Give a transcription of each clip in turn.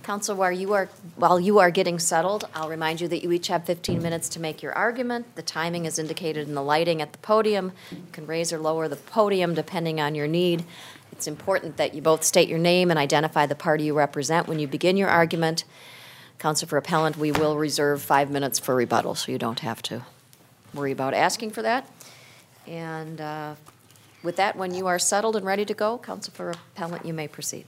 Counsel, while you are getting settled, I'll remind you that you each have 15 minutes to make your argument. The timing is indicated in the lighting at the podium. You can raise or lower the podium depending on your need. It's important that you both state your name and identify the party you represent when you begin your argument. Counsel for Appellant, we will reserve 5 minutes for rebuttal, so you don't have to worry about asking for that. And with that, when you are settled and ready to go, Counsel for Appellant, you may proceed.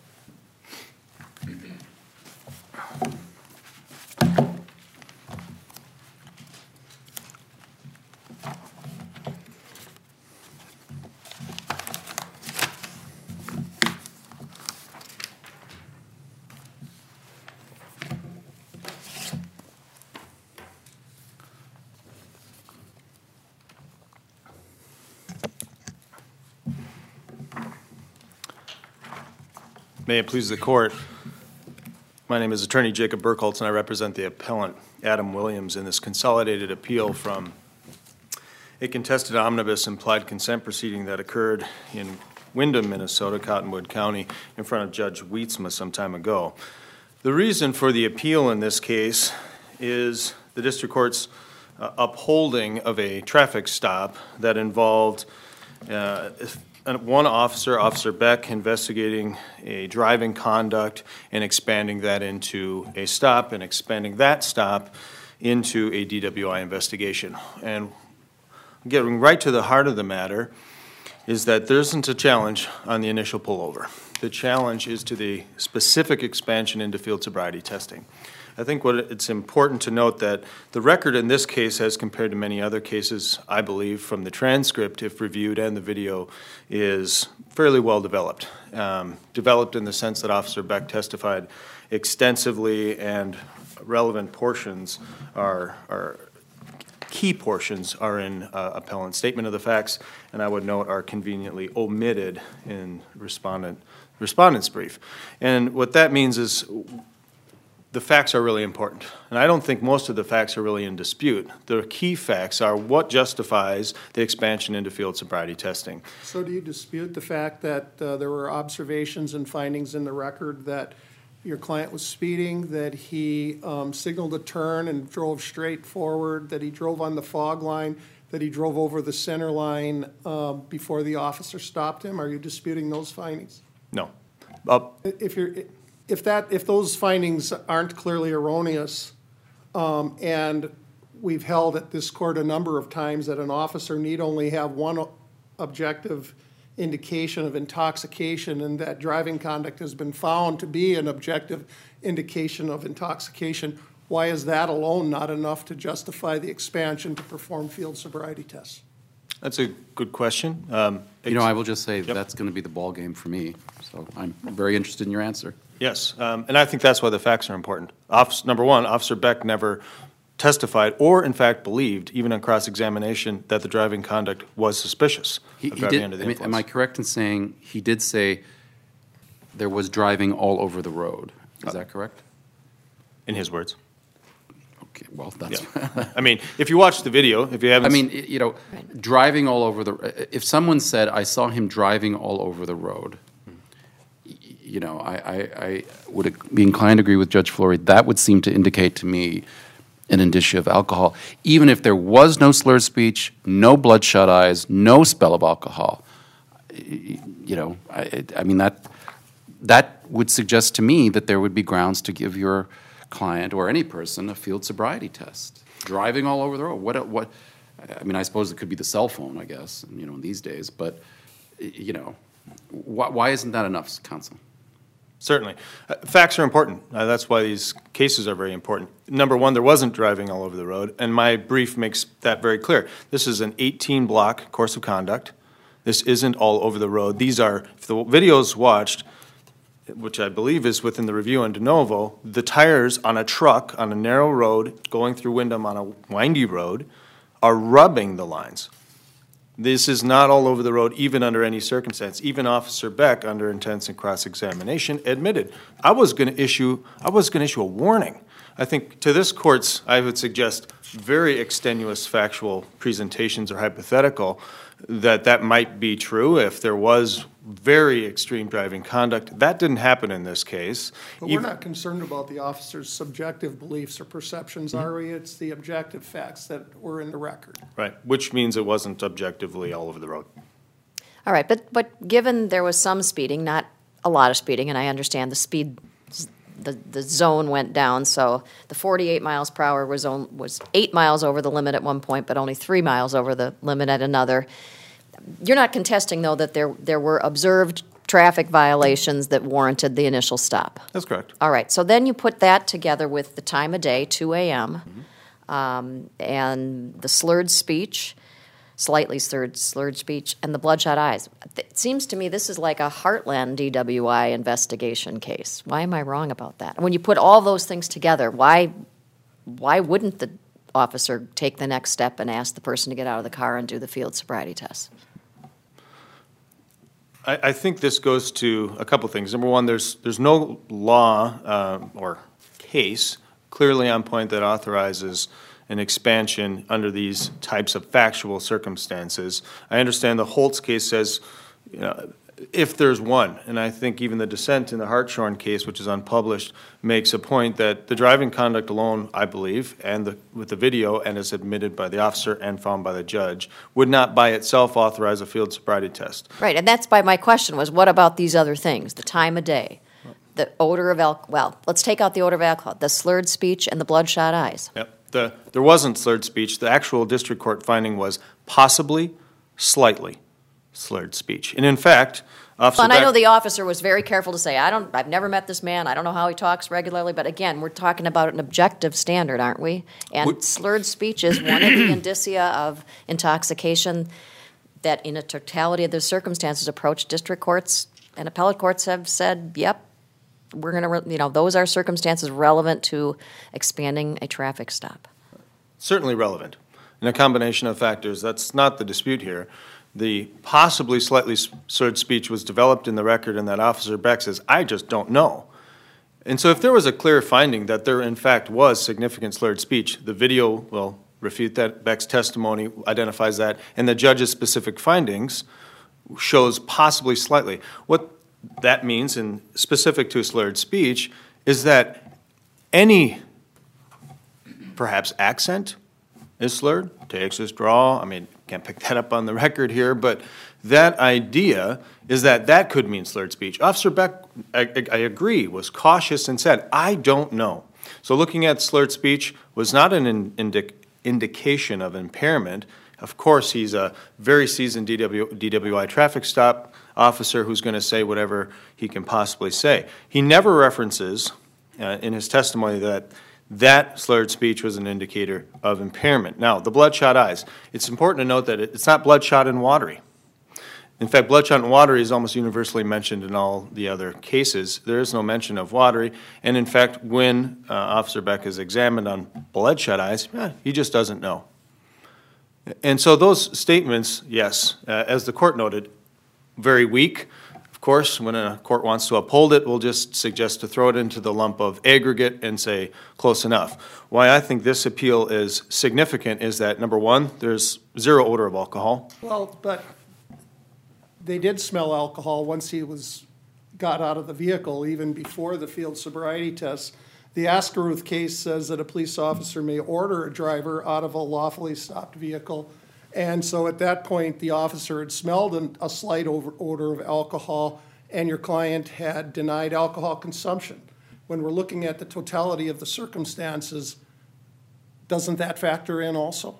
May it please the Court, my name is Attorney Jacob Burkholz, and I represent the appellant Adam Williams in this consolidated appeal from a contested omnibus implied consent proceeding that occurred in Windham, Minnesota, Cottonwood County, in front of Judge Wietzma some time ago. The reason for the appeal in this case is the district court's upholding of a traffic stop that involved one officer, Officer Beck, investigating a driving conduct and expanding that into a stop and expanding that stop into a DWI investigation. And getting right to the heart of the matter is that there isn't a challenge on the initial pullover. The challenge is to the specific expansion into field sobriety testing. I think it's important to note that the record in this case, as compared to many other cases, I believe, from the transcript, if reviewed, and the video, is fairly well developed. Developed in the sense that Officer Beck testified extensively, and relevant portions key portions are in appellant's statement of the facts, and I would note are conveniently omitted in respondent's brief. And what that means is the facts are really important, and I don't think most of the facts are really in dispute. The key facts are what justifies the expansion into field sobriety testing. So do you dispute the fact that there were observations and findings in the record that your client was speeding, that he signaled a turn and drove straight forward, that he drove on the fog line, that he drove over the center line before the officer stopped him? Are you disputing those findings? No. If those findings aren't clearly erroneous, and we've held at this court a number of times that an officer need only have one objective indication of intoxication, and that driving conduct has been found to be an objective indication of intoxication, why is that alone not enough to justify the expansion to perform field sobriety tests? That's a good question. I will just say that's going to be the ball game for me, so I'm very interested in your answer. Yes, and I think that's why the facts are important. Number one, Officer Beck never testified or, in fact, believed, even on cross-examination, that the driving conduct was suspicious of driving under the influence. Am I correct in saying he did say there was driving all over the road? Is that correct? In his words. Okay, well, that's... Yeah. I mean, if you watch the video, if you haven't... driving all over the... If someone said, I saw him driving all over the road... I would be inclined to agree with Judge Flory. That would seem to indicate to me an indicia of alcohol. Even if there was no slurred speech, no bloodshot eyes, no smell of alcohol, that would suggest to me that there would be grounds to give your client or any person a field sobriety test. Driving all over the road. What? I suppose it could be the cell phone, I guess, in these days. But, why isn't that enough, counsel? Certainly. Facts are important. That's why these cases are very important. Number one, there wasn't driving all over the road, and my brief makes that very clear. This is an 18-block course of conduct. This isn't all over the road. These are, if the video's watched, which I believe is within the review on de novo, the tires on a truck on a narrow road going through Windham on a windy road are rubbing the lines. This is not all over the road, even under any circumstance. Even Officer Beck, under intense and cross-examination, admitted, I was going to issue a warning. I think to this court's, I would suggest, very extenuous factual presentations or hypothetical that might be true if there was very extreme driving conduct. That didn't happen in this case. But we're not concerned about the officer's subjective beliefs or perceptions, are we? It's the objective facts that were in the record. Right, which means it wasn't objectively all over the road. All right, but given there was some speeding, not a lot of speeding, and I understand the speed, the zone went down, so the 48 miles per hour was 8 miles over the limit at one point, but only 3 miles over the limit at another. You're not contesting, though, that there were observed traffic violations that warranted the initial stop? That's correct. All right, so then you put that together with the time of day, 2 a.m., and the slurred speech, slightly slurred speech, and the bloodshot eyes. It seems to me this is like a Heartland DWI investigation case. Why am I wrong about that? When you put all those things together, why wouldn't the officer take the next step and ask the person to get out of the car and do the field sobriety test? I think this goes to a couple things. Number one, there's no law or case clearly on point that authorizes an expansion under these types of factual circumstances. I understand the Holtz case says, if there's one, and I think even the dissent in the Hartshorn case, which is unpublished, makes a point that the driving conduct alone, I believe, and with the video, and as admitted by the officer and found by the judge, would not by itself authorize a field sobriety test. Right, and that's my question was, what about these other things? The time of day, the odor of alcohol. Well, let's take out the odor of alcohol, the slurred speech, and the bloodshot eyes. Yep. There wasn't slurred speech. The actual district court finding was possibly, slightly slurred speech. And in fact, Officer And Beck, I know the officer was very careful to say, I've never met this man, I don't know how he talks regularly, but again, we're talking about an objective standard, aren't we? And slurred speech is one of the indicia of intoxication that in a totality of the circumstances approach district courts and appellate courts have said, yep, we're going to, those are circumstances relevant to expanding a traffic stop. certainly relevant. In a combination of factors, that's not the dispute here. The possibly slightly slurred speech was developed in the record, and that Officer Beck says, I just don't know. And so if there was a clear finding that there in fact was significant slurred speech, the video will refute that. Beck's testimony identifies that, and the judge's specific findings shows possibly slightly. What that means, and specific to slurred speech, is that any perhaps accent is slurred, Texas draw, I mean, can't pick that up on the record here, but that idea is that that could mean slurred speech. Officer Beck, I agree, was cautious and said, I don't know. So looking at slurred speech was not an indication of impairment. Of course, he's a very seasoned DWI traffic stop officer who's going to say whatever he can possibly say. He never references in his testimony that slurred speech was an indicator of impairment. Now, the bloodshot eyes. It's important to note that it's not bloodshot and watery. In fact, bloodshot and watery is almost universally mentioned in all the other cases. There is no mention of watery. And in fact, when Officer Beck is examined on bloodshot eyes, he just doesn't know. And so those statements, yes, as the court noted, very weak. Of course, when a court wants to uphold it, we'll just suggest to throw it into the lump of aggregate and say close enough. Why I think this appeal is significant is that, number one, there's zero odor of alcohol. Well, but they did smell alcohol once he got out of the vehicle, even before the field sobriety test. The Askeruth case says that a police officer may order a driver out of a lawfully stopped vehicle. And so at that point, the officer had smelled a slight odor of alcohol, and your client had denied alcohol consumption. When we're looking at the totality of the circumstances, doesn't that factor in also?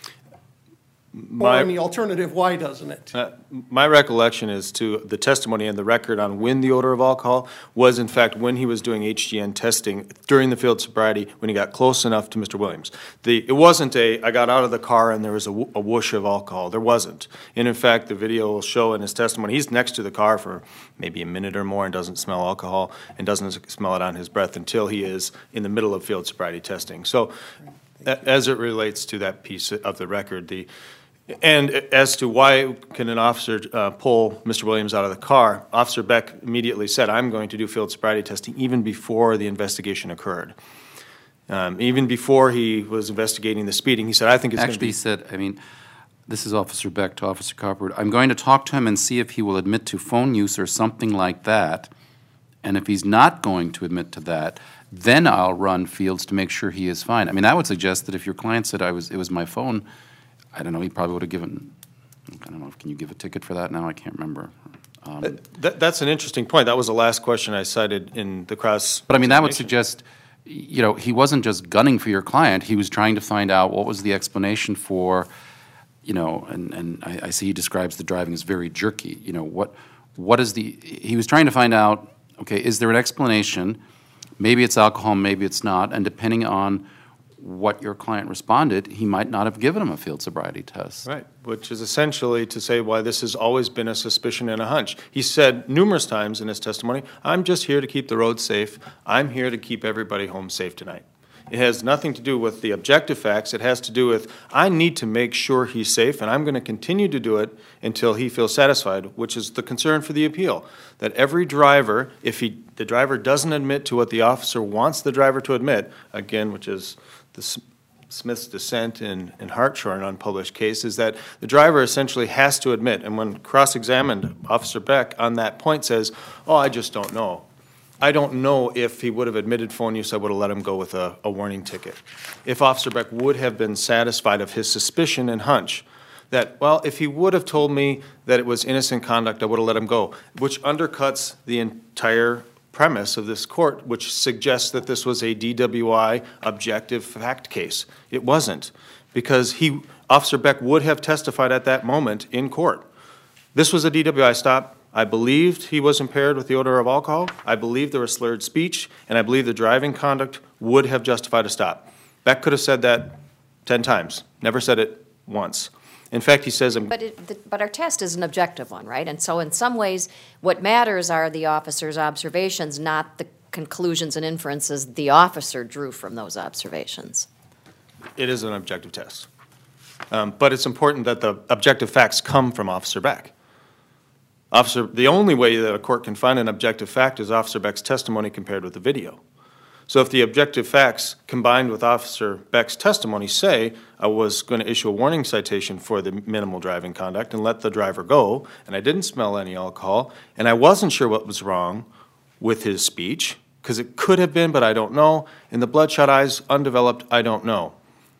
Or in the alternative, why doesn't it? My recollection is to the testimony and the record on when the odor of alcohol was, in fact, when he was doing HGN testing during the field sobriety when he got close enough to Mr. Williams. It wasn't I got out of the car and there was a whoosh of alcohol. There wasn't. And in fact, the video will show in his testimony, he's next to the car for maybe a minute or more and doesn't smell alcohol and doesn't smell it on his breath until he is in the middle of field sobriety testing. So as it relates to that piece of the record, and as to why can an officer pull Mr. Williams out of the car, Officer Beck immediately said, I'm going to do field sobriety testing even before the investigation occurred. Even before he was investigating the speeding, he said, I think it's going to be... Actually, he said, This is Officer Beck to Officer Copperwood. I'm going to talk to him and see if he will admit to phone use or something like that. And if he's not going to admit to that, then I'll run Fields to make sure he is fine. I mean, that would suggest that if your client said it was my phone, I don't know, he probably would have given, I don't know, can you give a ticket for that now? I can't remember. That's an interesting point. That was the last question I cited in the cross. But I mean, that would suggest, you know, he wasn't just gunning for your client. He was trying to find out what was the explanation for, you know, and I see he describes the driving as very jerky. You know, what is he was trying to find out, okay, is there an explanation? Maybe it's alcohol, maybe it's not. And depending on what your client responded, he might not have given him a field sobriety test. Right, which is essentially to say why this has always been a suspicion and a hunch. He said numerous times in his testimony, I'm just here to keep the roads safe. I'm here to keep everybody home safe tonight. It has nothing to do with the objective facts. It has to do with, I need to make sure he's safe, and I'm going to continue to do it until he feels satisfied, which is the concern for the appeal. That every driver, if the driver doesn't admit to what the officer wants the driver to admit, again, which is the Smith's dissent in Hartshorn, an unpublished case, is that the driver essentially has to admit, and when cross-examined, Officer Beck on that point says, oh, I just don't know. I don't know if he would have admitted phone use, I would have let him go with a warning ticket. If Officer Beck would have been satisfied of his suspicion and hunch that, well, if he would have told me that it was innocent conduct, I would have let him go, which undercuts the entire premise of this court, which suggests that this was a DWI objective fact case. It wasn't, because Officer Beck would have testified at that moment in court. This was a DWI stop. I believed he was impaired with the odor of alcohol. I believed there was slurred speech, and I believe the driving conduct would have justified a stop. Beck could have said that 10 times, never said it once. In fact, he says... But our test is an objective one, right? And so in some ways, what matters are the officer's observations, not the conclusions and inferences the officer drew from those observations. It is an objective test. But it's important that the objective facts come from Officer Beck. The only way that a court can find an objective fact is Officer Beck's testimony compared with the video. So if the objective facts combined with Officer Beck's testimony say, I was going to issue a warning citation for the minimal driving conduct and let the driver go, and I didn't smell any alcohol, and I wasn't sure what was wrong with his speech, because it could have been, but I don't know, and the bloodshot eyes, undeveloped, I don't know.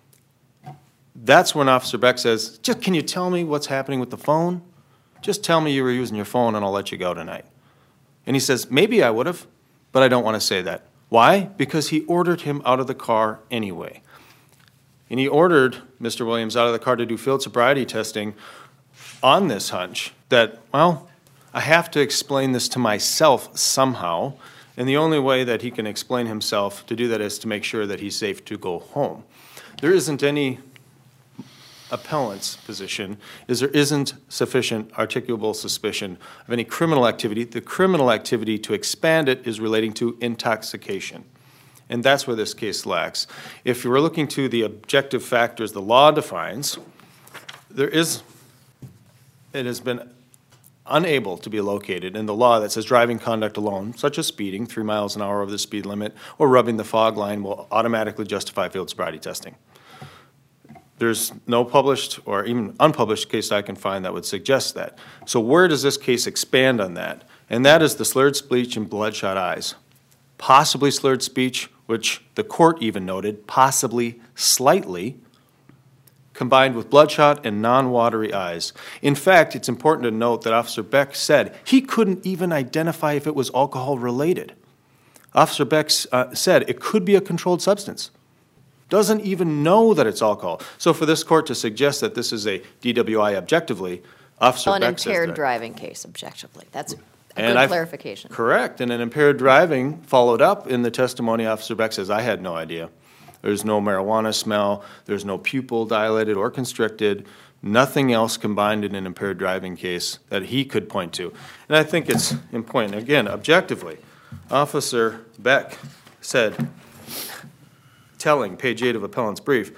That's when Officer Beck says, just can you tell me what's happening with the phone? Just tell me you were using your phone and I'll let you go tonight. And he says, maybe I would have, but I don't want to say that. Why? Because he ordered him out of the car anyway. And he ordered Mr. Williams out of the car to do field sobriety testing on this hunch that, well, I have to explain this to myself somehow, and the only way that he can explain himself to do that is to make sure that he's safe to go home. There isn't any appellant's position is there isn't sufficient articulable suspicion of any criminal activity. The criminal activity, to expand it, is relating to intoxication. And that's where this case lacks. If you were looking to the objective factors the law defines, it has been unable to be located in the law that says driving conduct alone, such as speeding, 3 miles an hour over the speed limit, or rubbing the fog line, will automatically justify field sobriety testing. There's no published or even unpublished case I can find that would suggest that. So where does this case expand on that? And that is the slurred speech and bloodshot eyes. Possibly slurred speech, which the court even noted, possibly slightly, combined with bloodshot and non-watery eyes. In fact, it's important to note that Officer Beck said he couldn't even identify if it was alcohol related. Officer Beck said it could be a controlled substance. Doesn't even know that it's alcohol. So for this court to suggest that this is a DWI objectively, Officer Beck says that. An impaired driving case objectively. That's a good clarification. Correct. And an impaired driving followed up in the testimony, Officer Beck says, I had no idea. There's no marijuana smell. There's no pupil dilated or constricted. Nothing else combined in an impaired driving case that he could point to. And I think it's important. Again, objectively, Officer Beck said, telling, page 8 of appellant's brief,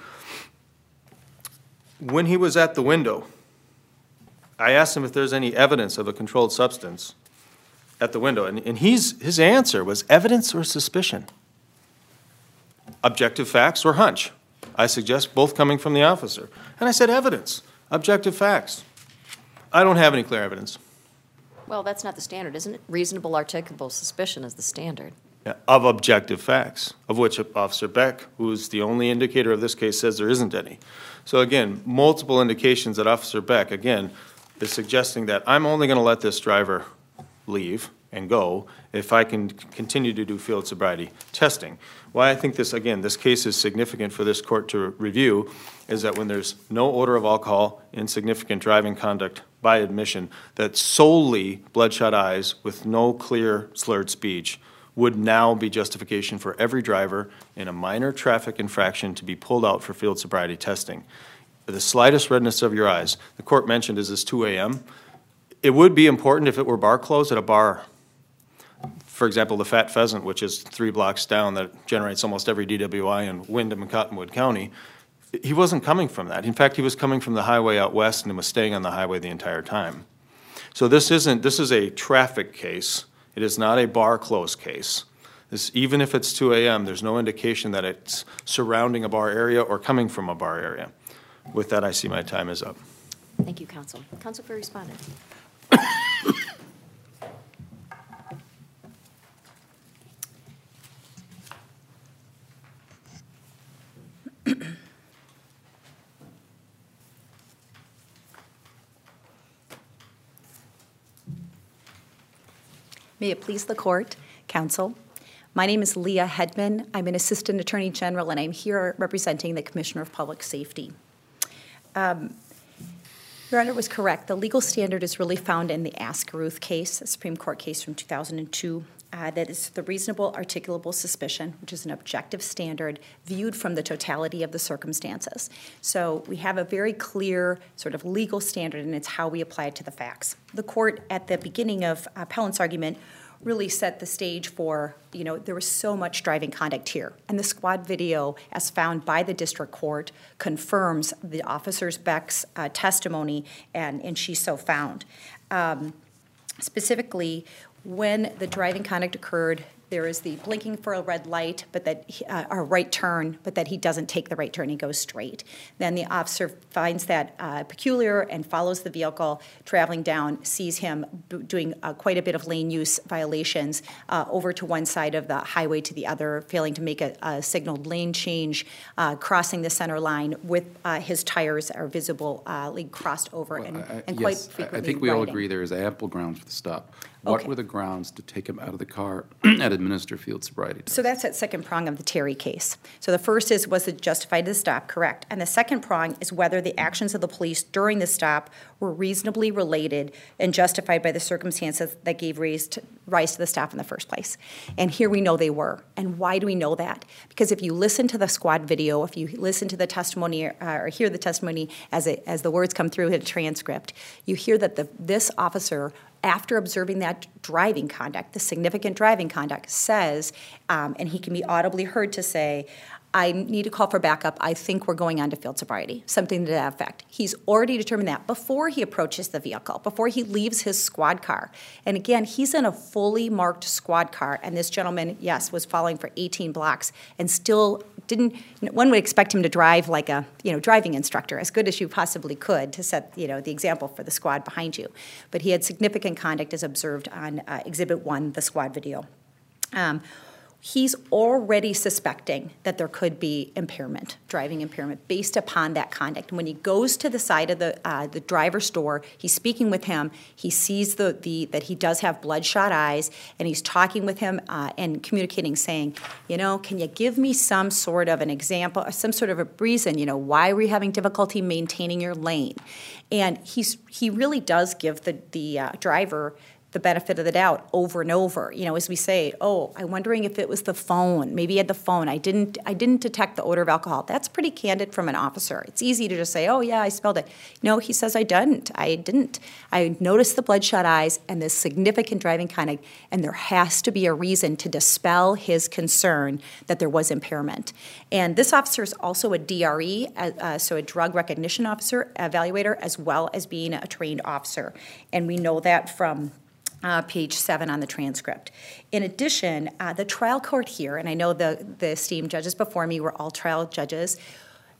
when he was at the window, I asked him if there's any evidence of a controlled substance at the window, and his answer was evidence or suspicion, objective facts or hunch. I suggest both coming from the officer. And I said evidence. Objective facts. I don't have any clear evidence. Well, that's not the standard, isn't it? Reasonable articulable suspicion is the standard. Yeah, of objective facts, of which Officer Beck, who is the only indicator of this case, says there isn't any. So again, multiple indications that Officer Beck, again, is suggesting that I'm only going to let this driver leave and go if I can continue to do field sobriety testing. Why I think this, again, this case is significant for this court to review is that when there's no odor of alcohol, insignificant driving conduct by admission, that solely bloodshot eyes with no clear slurred speech would now be justification for every driver in a minor traffic infraction to be pulled out for field sobriety testing. The slightest redness of your eyes, the court mentioned, is this 2 a.m.? It would be important if it were bar closed at a bar. For example, the Fat Pheasant, which is 3 blocks down, that generates almost every DWI in Windham and Cottonwood County. He wasn't coming from that. In fact, he was coming from the highway out west and was staying on the highway the entire time. So this is a traffic case. It is not a bar closed case. Even if it's 2 a.m., there's no indication that it's surrounding a bar area or coming from a bar area. With that, I see my time is up. Thank you, counsel. Counsel for respondent. May it please the court, counsel. My name is Leah Hedman. I'm an assistant attorney general, and I'm here representing the Commissioner of Public Safety. Your Honor was correct. The legal standard is really found in the Askeruth case, a Supreme Court case from 2002. That is the reasonable articulable suspicion, which is an objective standard viewed from the totality of the circumstances. So we have a very clear sort of legal standard, and it's how we apply it to the facts. The court, at the beginning of Appellant's argument, really set the stage for, there was so much driving conduct here. And the squad video, as found by the district court, confirms the officer's Beck's testimony, and she so found. Specifically, when the driving conduct occurred, there is the blinking for a red light, but that a right turn, but that he doesn't take the right turn, he goes straight. Then the officer finds that peculiar and follows the vehicle traveling down, sees him doing quite a bit of lane use violations over to one side of the highway to the other, failing to make a signaled lane change, crossing the center line with his tires are visibly crossed over and quite frequently I think we all riding. agree there is ample grounds for the stop. Okay. What were the grounds to take him out of the car and administer field sobriety tests? So that's that second prong of the Terry case. So the first is, was it justified to the stop? Correct. And the second prong is whether the actions of the police during the stop were reasonably related and justified by the circumstances that gave rise to the stop in the first place. And here we know they were. And why do we know that? Because if you listen to the squad video, if you listen to the testimony or hear the testimony as the words come through in a transcript, you hear that this officer, after observing that driving conduct, the significant driving conduct, says, and he can be audibly heard to say, I need to call for backup. I think we're going on to field sobriety, something to that effect. He's already determined that before he approaches the vehicle, before he leaves his squad car. And again, he's in a fully marked squad car, and this gentleman, yes, was following for 18 blocks and still didn't, one would expect him to drive like a, driving instructor, as good as you possibly could to set, the example for the squad behind you. But he had significant conduct as observed on Exhibit 1, the squad video. He's already suspecting that there could be impairment, driving impairment, based upon that conduct. And when he goes to the side of the driver's door, he's speaking with him. He sees that he does have bloodshot eyes, and he's talking with him and communicating, saying, can you give me some sort of an example, or some sort of a reason, why were you having difficulty maintaining your lane? And he really does give the driver the benefit of the doubt over and over. As we say, I'm wondering if it was the phone. Maybe he had the phone. I didn't detect the odor of alcohol. That's pretty candid from an officer. It's easy to just say, yeah, I smelled it. No, he says, I didn't. I noticed the bloodshot eyes and the significant driving conduct, and there has to be a reason to dispel his concern that there was impairment. And this officer is also a DRE, so a drug recognition officer, evaluator, as well as being a trained officer. And we know that from page 7 on the transcript. In addition, the trial court here, and I know the esteemed judges before me were all trial judges,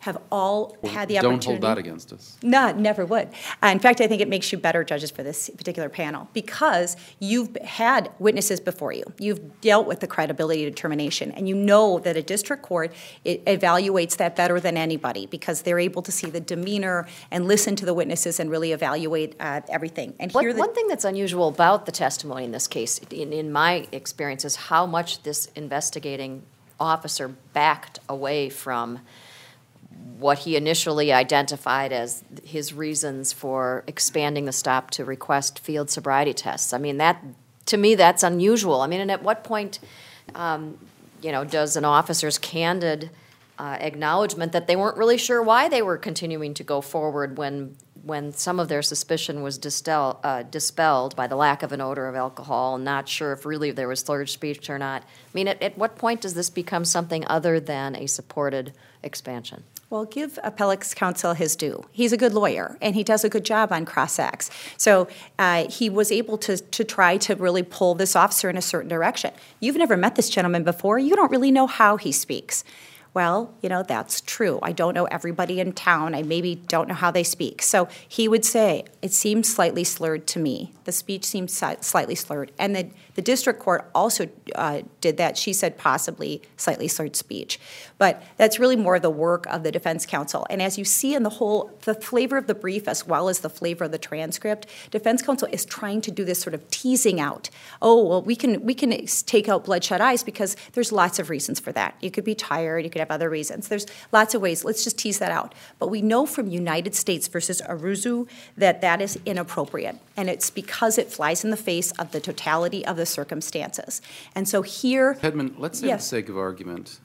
have all had the Don't opportunity. hold that against us. No, never would. In fact, I think it makes you better judges for this particular panel because you've had witnesses before you. You've dealt with the credibility determination, and you know that a district court evaluates that better than anybody because they're able to see the demeanor and listen to the witnesses and really evaluate everything. And here, One thing that's unusual about the testimony in this case, in my experience, is how much this investigating officer backed away from what he initially identified as his reasons for expanding the stop to request field sobriety tests. I mean, that, to me, that's unusual. I mean, and at what point, does an officer's candid acknowledgement that they weren't really sure why they were continuing to go forward when some of their suspicion was dispelled by the lack of an odor of alcohol, and not sure if really there was slurred speech or not. I mean, at what point does this become something other than a supported expansion? well, give appellate's counsel his due. He's a good lawyer, and he does a good job on cross-acts. So he was able to try to really pull this officer in a certain direction. You've never met this gentleman before. You don't really know how he speaks. Well, that's true. I don't know everybody in town. I maybe don't know how they speak. So he would say, it seems slightly slurred to me. The speech seems slightly slurred. And the district court also did that. She said possibly slightly slurred speech. But that's really more the work of the defense counsel. And as you see in the flavor of the brief as well as the flavor of the transcript, defense counsel is trying to do this sort of teasing out. Oh, well, we can take out bloodshot eyes because there's lots of reasons for that. You could be tired. You could have other reasons. There's lots of ways. Let's just tease that out. But we know from United States versus Aruzu that is inappropriate. And it's because it flies in the face of the totality of the circumstances. And so here... Hedman, let's say Yes. for the sake of argument,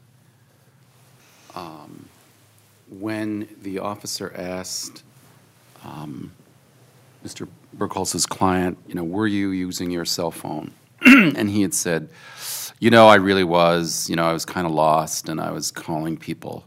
when the officer asked Mr. Burkholz's client, were you using your cell phone? And he had said, I really was. I was kind of lost, and I was calling people.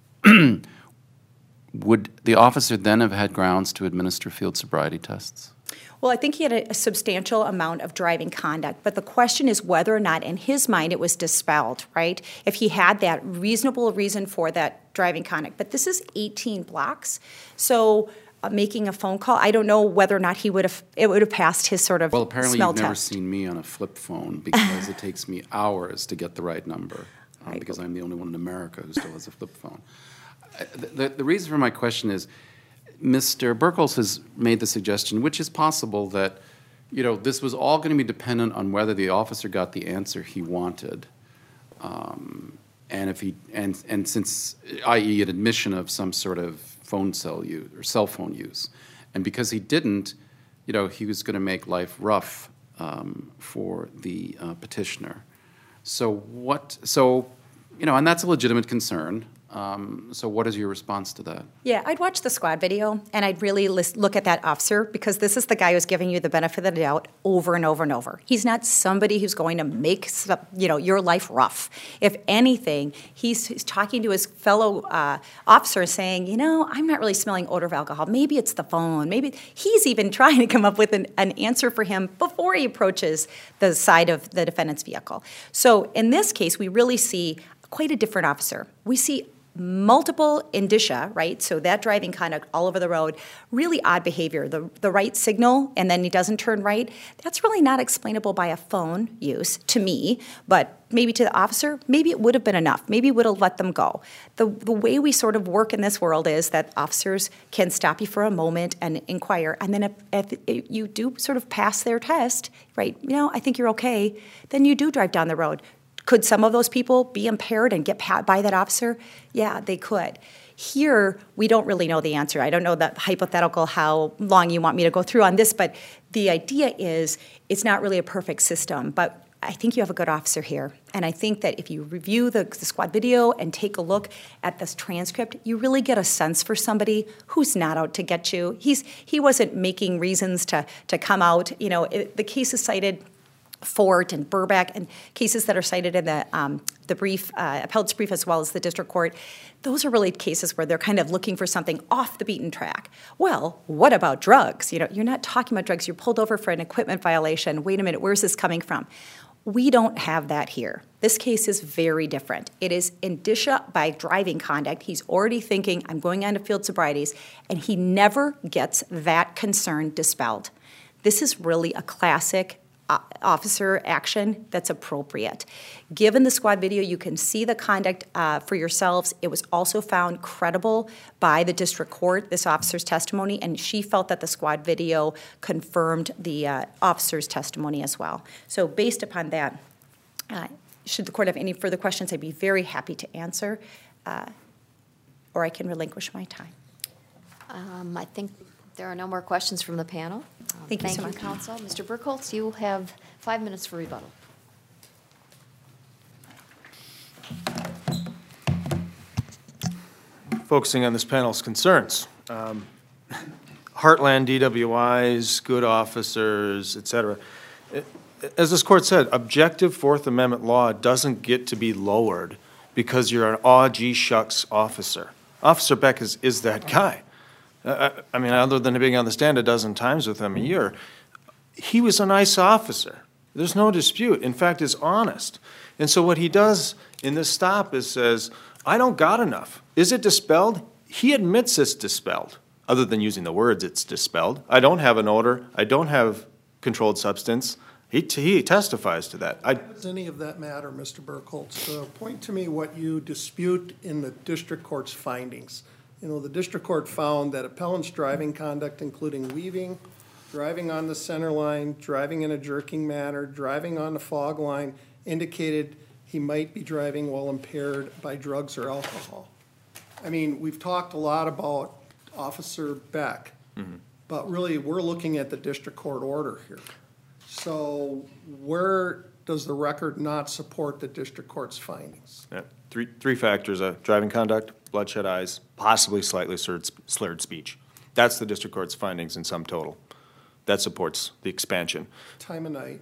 Would the officer then have had grounds to administer field sobriety tests? Well, I think he had a substantial amount of driving conduct, but the question is whether or not in his mind it was dispelled, right? If he had that reasonable reason for that driving conduct. But this is 18 blocks, so making a phone call, I don't know whether or not it would have passed his sort of Well, apparently smell you've never test. seen me on a flip phone because it takes me hours to get the right number Right. because I'm the only one in America who still has a flip phone. The reason for my question is Mr. Burkholz has made the suggestion, which is possible, that this was all going to be dependent on whether the officer got the answer he wanted, and if he and since, i.e., an admission of some sort of phone cell use or cell phone use, and because he didn't, he was going to make life rough for the petitioner. And that's a legitimate concern. So what is your response to that? Yeah, I'd watch the squad video, and I'd really look at that officer, because this is the guy who's giving you the benefit of the doubt over and over and over. He's not somebody who's going to make your life rough. If anything, he's talking to his fellow officer saying, I'm not really smelling odor of alcohol. Maybe it's the phone. Maybe he's even trying to come up with an answer for him before he approaches the side of the defendant's vehicle. So in this case, we really see quite a different officer. We see multiple indicia, right? So that driving conduct all over the road, really odd behavior. The right signal, and then he doesn't turn right. That's really not explainable by a phone use to me, but maybe to the officer, maybe it would have been enough. Maybe it would have let them go. The way we sort of work in this world is that officers can stop you for a moment and inquire, and then if you do sort of pass their test, right, I think you're okay, then you do drive down the road. Could some of those people be impaired and get pat by that officer? Yeah, they could. Here, we don't really know the answer. I don't know that hypothetical how long you want me to go through on this, but the idea is it's not really a perfect system. But I think you have a good officer here. And I think that if you review the squad video and take a look at this transcript, you really get a sense for somebody who's not out to get you. He wasn't making reasons to come out. The case is cited, Fort and Burback, and cases that are cited in the brief, appellate's brief, as well as the district court, those are really cases where they're kind of looking for something off the beaten track. Well, what about drugs? You're not talking about drugs. You're pulled over for an equipment violation. Wait a minute, where's this coming from? We don't have that here. This case is very different. It is indicia by driving conduct. He's already thinking, I'm going on to field sobrieties, and he never gets that concern dispelled. This is really a classic officer action that's appropriate. Given the squad video, you can see the conduct for yourselves. It was also found credible by the district court, this officer's testimony, and she felt that the squad video confirmed the officer's testimony as well. So based upon that, should the court have any further questions, I'd be very happy to answer, or I can relinquish my time. I think there are no more questions from the panel. Thank you so much. Counsel. Mr. Burkholz, you have 5 minutes for rebuttal. Focusing on this panel's concerns. Heartland DWIs, good officers, et cetera. As this court said, objective Fourth Amendment law doesn't get to be lowered because you're an aw gee shucks officer. Officer Beck is that guy. I mean, other than being on the stand a dozen times with him a year, he was a nice officer. There's no dispute. In fact, is honest. And so what he does in this stop is says, I don't got enough. Is it dispelled? He admits it's dispelled. Other than using the words, it's dispelled. I don't have an odor. I don't have controlled substance. He testifies to that. Does any of that matter, Mr. Burkholz? Point to me what you dispute in the district court's findings. You know, the district court found that appellant's driving conduct, including weaving, driving on the center line, driving in a jerking manner, driving on the fog line, indicated he might be driving while impaired by drugs or alcohol. I mean, we've talked a lot about Officer Beck, but really we're looking at the district court order here. So where does the record not support the district court's findings? Yeah. Three factors, driving conduct, bloodshot eyes, possibly slightly slurred speech. That's the district court's findings in sum total. That supports the expansion. Time of night.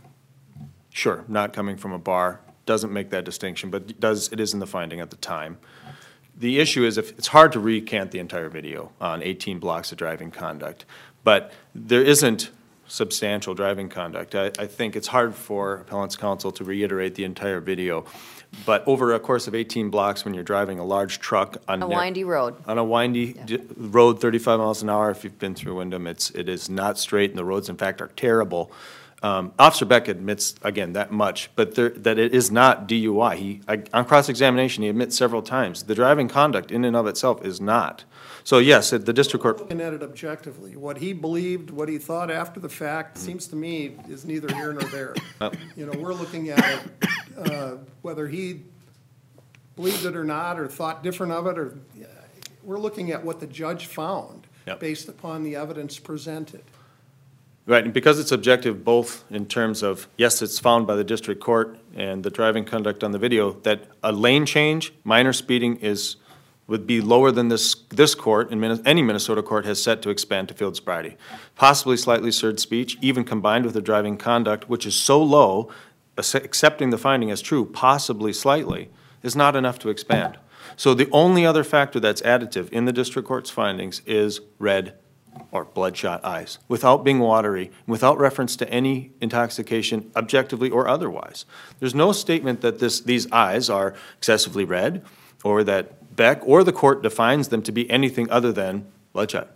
Sure, not coming from a bar, doesn't make that distinction, but it is in the finding at the time. The issue is if it's hard to recant the entire video on 18 blocks of driving conduct, but there isn't substantial driving conduct. I think it's hard for appellant's counsel to reiterate the entire video, but over a course of 18 blocks when you're driving a large truck on A windy road. on a windy road, 35 miles an hour, if you've been through Wyndham, it is not straight, and the roads, in fact, are terrible. Officer Beck admits, again, that much, but that it is not DUI. On cross-examination, he admits several times. The driving conduct in and of itself is not. So yes, the district court. Looking at it objectively, what he believed, what he thought after the fact, seems to me is neither here nor there. You know, we're looking at it, whether he believed it or not, or thought different of it, or we're looking at what the judge found based upon the evidence presented. Right, and because it's objective both in terms of, yes, it's found by the district court and the driving conduct on the video, that a lane change, minor speeding would be lower than this court, and any Minnesota court has set to expand to field sobriety. Possibly slightly slurred speech, even combined with the driving conduct, which is so low, accepting the finding as true, possibly slightly, is not enough to expand. So the only other factor that's additive in the district court's findings is red or bloodshot eyes, without being watery, without reference to any intoxication, objectively or otherwise. There's no statement that these eyes are excessively red, or that Beck or the court defines them to be anything other than bloodshot.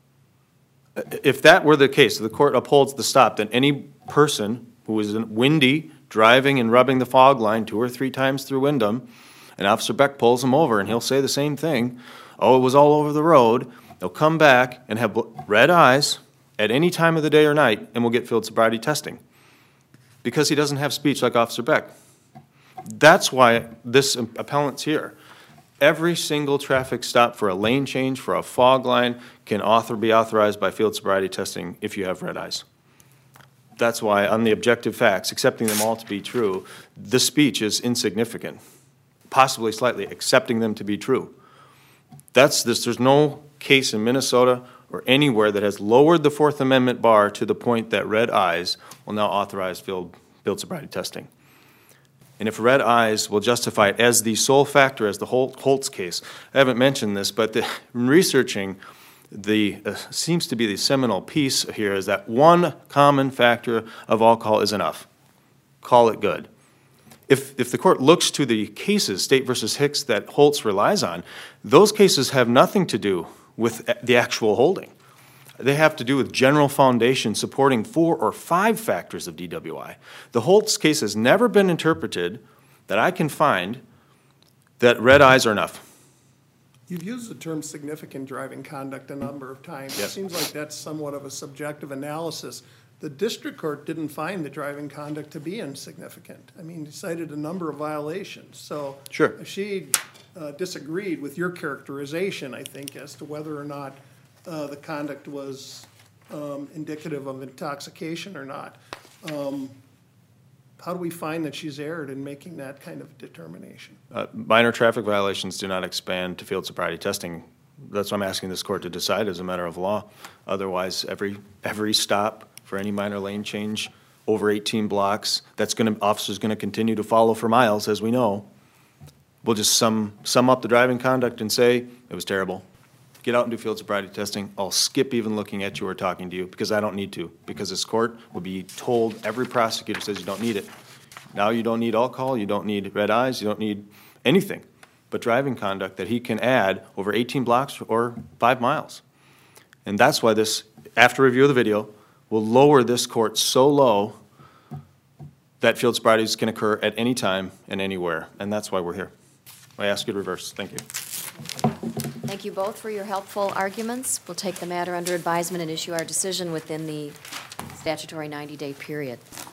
If that were the case, the court upholds the stop, then any person who is windy, driving and rubbing the fog line 2 or 3 times through Wyndham, and Officer Beck pulls him over and he'll say the same thing, oh, it was all over the road. They'll come back and have red eyes at any time of the day or night, and we'll get field sobriety testing because he doesn't have speech like Officer Beck. That's why this appellant's here. Every single traffic stop for a lane change, for a fog line, can be authorized by field sobriety testing if you have red eyes. That's why, on the objective facts, accepting them all to be true, the speech is insignificant, possibly slightly accepting them to be true. There's no case in Minnesota or anywhere that has lowered the Fourth Amendment bar to the point that red eyes will now authorize field sobriety testing. And if red eyes will justify it as the sole factor, as the Holtz case, I haven't mentioned this, but in researching seems to be the seminal piece here is that one common factor of alcohol is enough. call it good. If the court looks to the cases, State versus Hicks, that Holtz relies on, those cases have nothing to do with the actual holding. They have to do with general foundation supporting 4 or 5 factors of DWI. The Holtz case has never been interpreted that I can find that red eyes are enough. You've used the term significant driving conduct a number of times. Yes. It seems like that's somewhat of a subjective analysis. The district court didn't find the driving conduct to be insignificant. I mean, cited a number of violations. So Sure. she disagreed with your characterization, I think, as to whether or not the conduct was indicative of intoxication or not. How do we find that she's erred in making that kind of determination? Minor traffic violations do not expand to field sobriety testing. That's what I'm asking this court to decide as a matter of law. Otherwise, every stop for any minor lane change over 18 blocks, officer's gonna continue to follow for miles, as we know. We'll just sum up the driving conduct and say, it was terrible. Get out and do field sobriety testing. I'll skip even looking at you or talking to you because I don't need to, because this court will be told, every prosecutor says you don't need it. Now you don't need alcohol, you don't need red eyes, you don't need anything but driving conduct that he can add over 18 blocks or 5 miles. And that's why this, after review of the video, will lower this court so low that field sobrieties can occur at any time and anywhere. And that's why we're here. I ask you to reverse. Thank you. Thank you both for your helpful arguments. We'll take the matter under advisement and issue our decision within the statutory 90-day period.